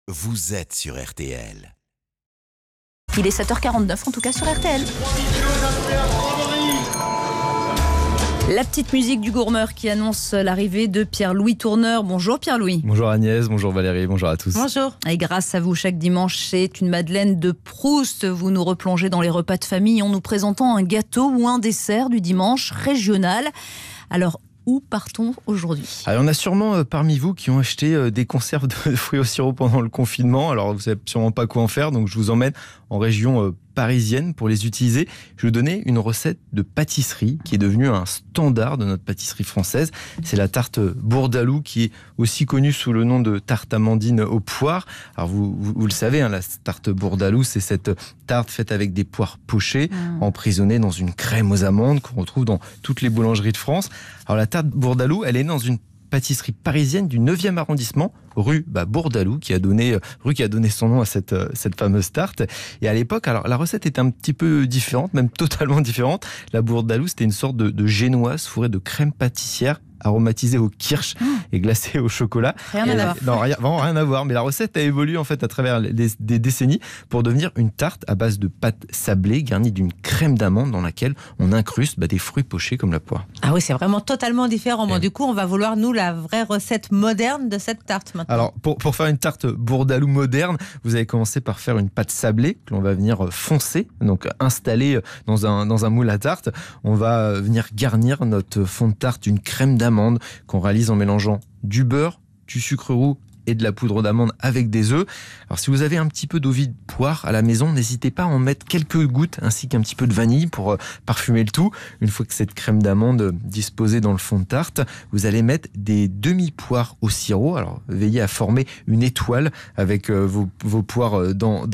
vous êtes sur RTL. Il est 7h49 en tout cas sur RTL. La petite musique du gourmeur qui annonce l'arrivée de Pierre-Louis Tourneur. Bonjour Pierre-Louis. Bonjour Agnès, bonjour Valérie, bonjour à tous. Bonjour. Et grâce à vous, chaque dimanche, c'est une Madeleine de Proust. Vous nous replongez dans les repas de famille en nous présentant un gâteau ou un dessert du dimanche régional. Alors, où partons aujourd'hui ? Alors, on a sûrement parmi vous qui ont acheté des conserves de fruits au sirop pendant le confinement. Alors, vous savez sûrement pas quoi en faire, donc je vous emmène en région parisienne pour les utiliser. Je vais vous donner une recette de pâtisserie qui est devenue un standard de notre pâtisserie française. C'est la tarte Bourdaloue qui est aussi connue sous le nom de tarte amandine aux poires. Alors vous le savez, la tarte Bourdaloue, c'est cette tarte faite avec des poires pochées, emprisonnées dans une crème aux amandes qu'on retrouve dans toutes les boulangeries de France. Alors la tarte Bourdaloue, elle est dans une pâtisserie parisienne du 9e arrondissement, rue Bourdaloue, qui a donné son nom à cette fameuse tarte. Et à l'époque, alors la recette était un petit peu différente, même totalement différente. La Bourdaloue, c'était une sorte de génoise fourrée de crème pâtissière aromatisée au kirsch et glacée au chocolat. Rien à voir. Non, vraiment rien à voir. Mais la recette a évolué en fait à travers des décennies pour devenir une tarte à base de pâte sablée garnie d'une crème d'amande dans laquelle on incruste des fruits pochés comme la poire. Ah oui, c'est vraiment totalement différent. Bon, du coup, on va vouloir, nous, la vraie recette moderne de cette tarte maintenant. Alors, pour faire une tarte Bourdaloue moderne, vous allez commencer par faire une pâte sablée que l'on va venir foncer, donc installer dans un moule à tarte. On va venir garnir notre fond de tarte d'une crème d'amande qu'on réalise en mélangeant du beurre, du sucre roux et de la poudre d'amande avec des œufs. Alors si vous avez un petit peu d'eau vide poire à la maison, n'hésitez pas à en mettre quelques gouttes ainsi qu'un petit peu de vanille pour parfumer le tout. Une fois que cette crème d'amande disposée dans le fond de tarte, vous allez mettre des demi-poires au sirop. Alors veillez à former une étoile avec vos poires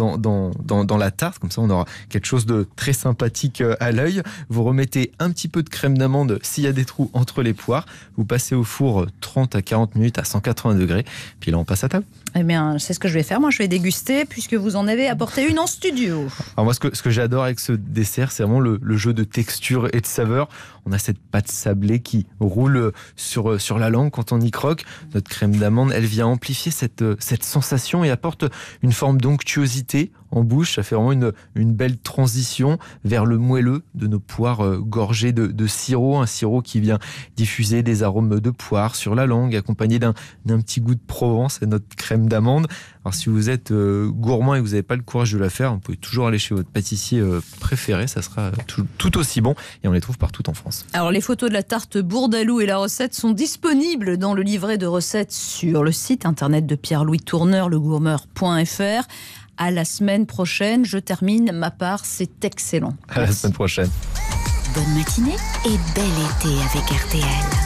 dans la tarte. Comme ça on aura quelque chose de très sympathique à l'œil. Vous remettez un petit peu de crème d'amande s'il y a des trous entre les poires. Vous passez au four 30 à 40 minutes à 180 degrés. Puis là on passe à table. Eh bien, c'est ce que je vais faire. Moi, je vais déguster puisque vous en avez apporté une en studio. Alors moi, ce que j'adore avec ce dessert, c'est vraiment le jeu de texture et de saveur. On a cette pâte sablée qui roule sur la langue quand on y croque. Notre crème d'amande, elle vient amplifier cette sensation et apporte une forme d'onctuosité en bouche. Ça fait vraiment une belle transition vers le moelleux de nos poires gorgées de sirop. Un sirop qui vient diffuser des arômes de poire sur la langue, accompagné d'un petit goût de Provence et notre crème d'amande. Alors si vous êtes gourmand et que vous n'avez pas le courage de la faire, vous pouvez toujours aller chez votre pâtissier préféré, ça sera tout aussi bon et on les trouve partout en France. Alors les photos de la tarte Bourdaloue et la recette sont disponibles dans le livret de recettes sur le site internet de Pierre-Louis Tourneur, legourmeur.fr. À la semaine prochaine, je termine ma part, c'est excellent. À la semaine prochaine. Bonne matinée et bel été avec RTL.